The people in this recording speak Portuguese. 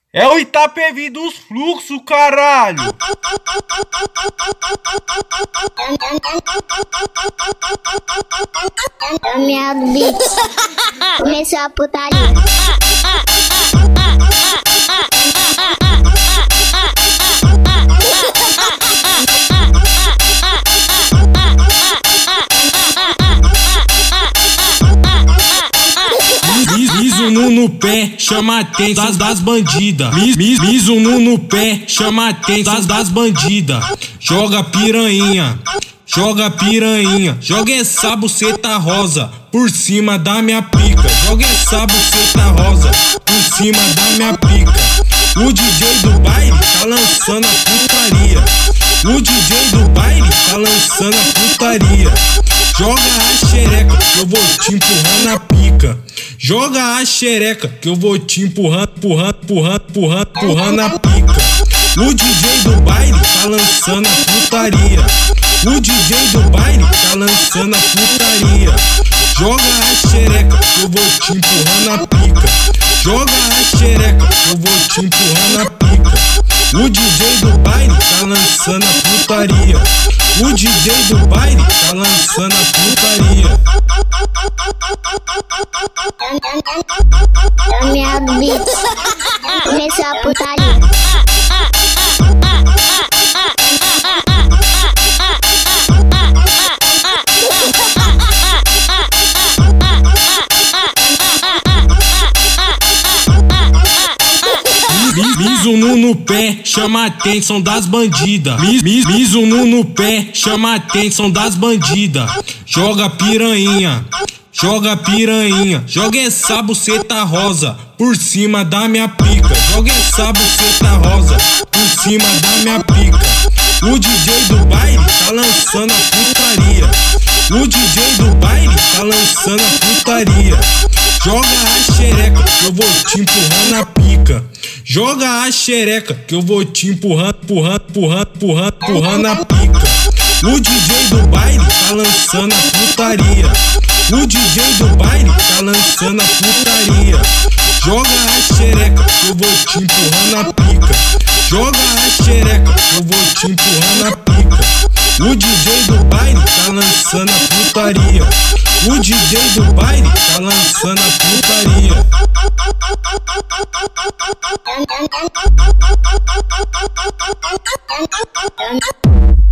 É o Itapevi dos fluxos, caralho! Caminhado Beats. Começou a putaria. Mizuno no pé, chama a atenção das bandidas. Mizuno no pé, chama a atenção das bandidas. Joga piranha, joga piranha. Joga essa buceta rosa por cima da minha pica. Joga essa buceta rosa por cima da minha pica. O DJ do baile tá lançando a putaria. O DJ do baile tá lançando a putaria. Joga a xereca que eu vou te empurrar na pica. Joga a xereca que eu vou te empurrando na pica. O DJ do baile tá lançando a putaria. O DJ do baile tá lançando a putaria. Joga a xereca que eu vou te empurrar na pica. Joga a xereca que eu vou te empurrar na pica. O DJ do baile tá lançando a putaria. O DJ do baile tá lançando a putaria. Caminhado Beats. Começou a putaria. Mizuno no pé, chama a atenção das bandidas. Mizuno no pé, chama a atenção das bandidas. Joga piranha, joga piranha. Joga essa buceta rosa por cima da minha pica. Joga essa buceta rosa por cima da minha pica. O DJ do baile tá lançando a putaria. O DJ do baile tá lançando a putaria. Joga a xereca que eu vou te empurrar na pica. Joga a xereca que eu vou te empurrar na pica. O DJ do baile tá lançando a putaria. O DJ do baile tá lançando a putaria. Joga a xereca que eu vou te empurrar na pica. Joga a xereca que eu vou te empurrar na pica. O DJ do baile tá lançando a putaria. O DJ do baile tá lançando a putaria.